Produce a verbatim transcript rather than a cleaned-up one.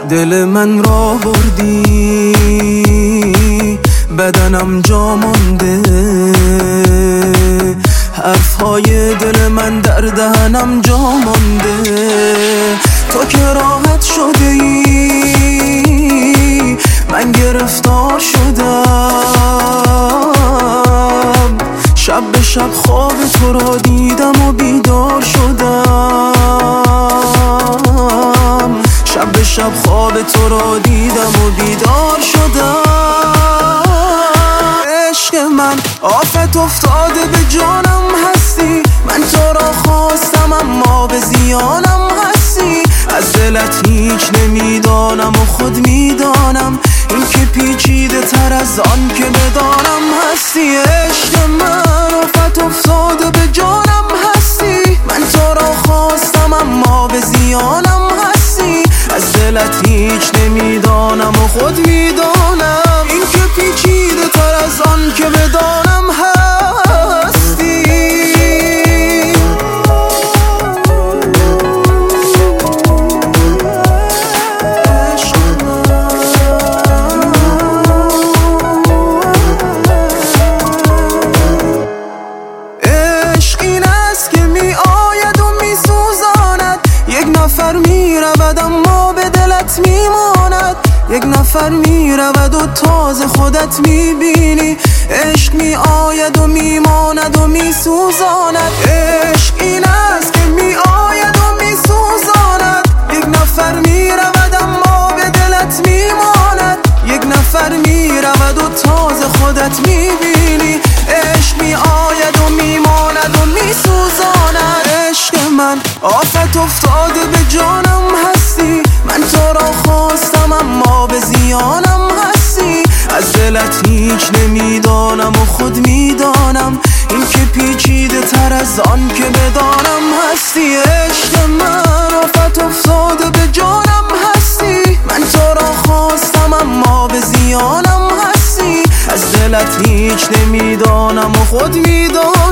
دل من را بردی، بدنم جا مانده، حرفهای دل من در دهنم جا مانده. تو که راحت شده ای، من گرفتار شدم. شب به شب خواب تو را دیدم و بیدار شدم. شب به شب خواب تو را دیدم و بیدار شدم. عشق من آفت افتاده به جانم هستی، من تو را خواستم اما به زیانم هستی. از دلت هیچ نمیدانم و خود میدانم، این که پیچیده تر از آن که بدانم هستی. عشق من آفت افتاده به جانم هستی، من تو را خواستم اما به زیانم هستی. از دلت هیچ نمیدانم و خود میدانم، این که پیچیده تر از آن که بدانم هستی. عشق این است که می آید و می سوزاند، یک نفر می رود اما به دلت می ماند. یک نفر می رود و تازه خودت می بینی. عشق می آید و می ماند و می سوزاند. عشق این است که می آید و می سوزاند، یک نفر می رود اما به دلت می ماند. یک نفر می رود و تازه خودت می بینی. عشق می آید و می ماند و می سوزاند. عشق من آفت افتاده به جانم هستی، من تو را خواستم اما به زیانم هستی. از دلت هیچ نمیدانم و خود میدانم، این که پیچیده تر از آن که بدانم هستی. عشق من آفت افتاده به جانم هستی، من تو را خواستم اما به زیانم هستی. از دلت هیچ نمیدانم و خود میدانم.